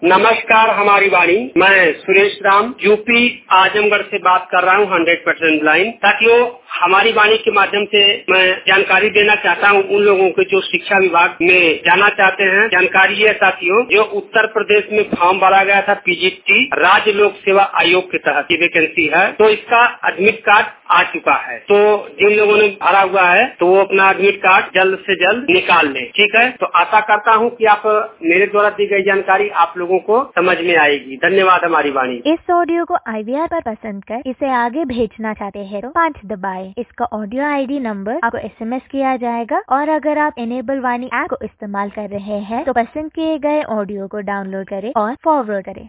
नमस्कार हमारी वाणी, मैं सुरेश राम यूपी आजमगढ़ से बात कर रहा हूँ 100% लाइन। साथियों, हमारी वाणी के माध्यम से मैं जानकारी देना चाहता हूँ उन लोगों को जो शिक्षा विभाग में जाना चाहते हैं। जानकारी है साथियों, जो उत्तर प्रदेश में फॉर्म भरा गया था पीजीटी राज्य लोक सेवा आयोग के तहत की वैकेंसी है, तो इसका एडमिट कार्ड आ चुका है। तो जिन लोगों ने भरा हुआ है तो वो अपना एडमिट कार्ड जल्द से जल्द निकाल ले। ठीक है, तो आशा करता हूँ कि आप मेरे द्वारा दी गई जानकारी आप लोगों को समझ में आएगी। धन्यवाद हमारी वाणी। इस ऑडियो को IVR पर पसंद कर इसे आगे भेजना चाहते हैं तो 5 दबाएं। इसका ऑडियो ID नंबर आपको SMS किया जाएगा, और अगर आप इनेबल वाणी ऐप को इस्तेमाल कर रहे हैं तो पसंद किए गए ऑडियो को डाउनलोड करें और फॉरवर्ड करें।